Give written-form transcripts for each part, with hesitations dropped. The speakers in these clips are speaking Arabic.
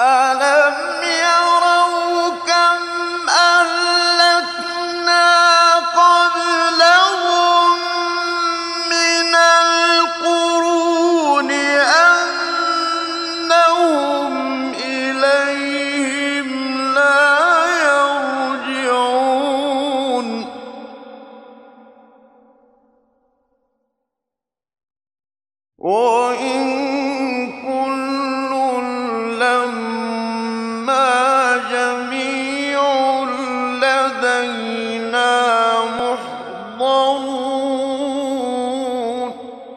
أَلَمْ يَرَوْا كَمْ أَهْلَكْنَا قَبْلَهُم مِّنَ الْقُرُونِ أَنَّهُمْ إِلَيْهِمْ لَا يَرْجِعُونَ وَإِن كُلٌّ لَّمَّا جَمِيعٌ لَّدَيْنَا مُحْضَرُونَ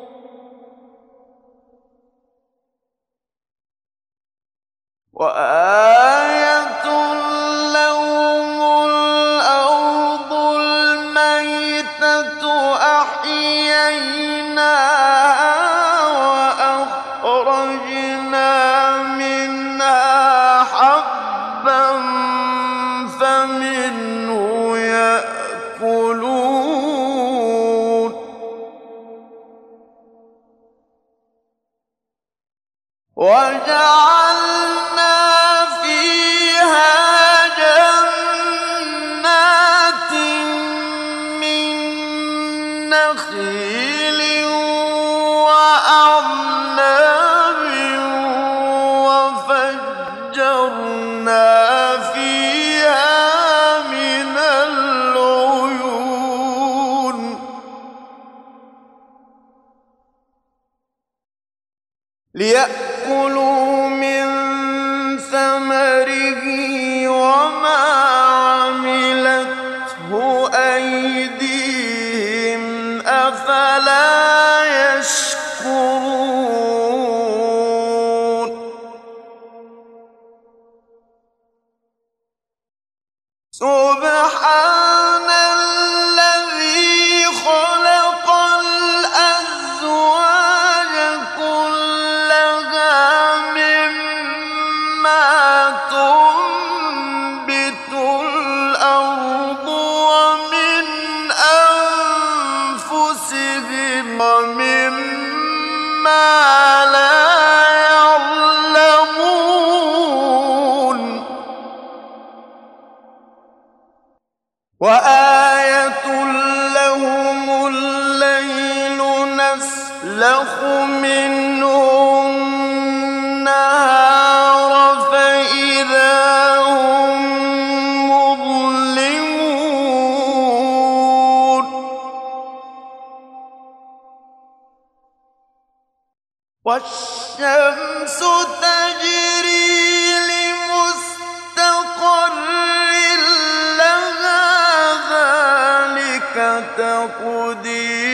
وَآيَةٌ لَّهُمُ الْأَرْضُ الْمَيْتَةُ أَحْيَيْنَاهَا وَأَخْرَجْنَا مِنْهَا حَبًّا فَمِنْهُ يَأْكُلُونَ وَجَعَلْنَا فِيهَا جَنَّاتٍ مِّن نَّخِيلٍ وَأَعْنَابٍ وَفَجَّرْنَا فِيهَا مِنَ الْعُيُونِ لِيَأْكُلُوا مِن ثَمَرِهِ وَمَا عَمِلَتْهُ أَيْدِيهِمْ ۖ أَفَلَا يَشْكُرُونَ سُبْحَانَ الَّذِي خَلَقَ الْأَزْوَاجَ كُلَّهَا مِمَّا تُنبِتُ الْأَرْضُ وَمِنْ أَنفُسِهِمْ وَمِمَّا لَا يَعْلَمُونَ وَآيَةٌ لَّهُمُ اللَّيْلُ نَسْلَخُ مِنْهُ النَّهَارَ فَإِذَا هُم مُّظْلِمُونَ وَالشَّمْسُ تَجْرِي لِمُسْتَقَرٍّ لَّهَا ۚ ذَٰلِكَ تَقْدِيرُ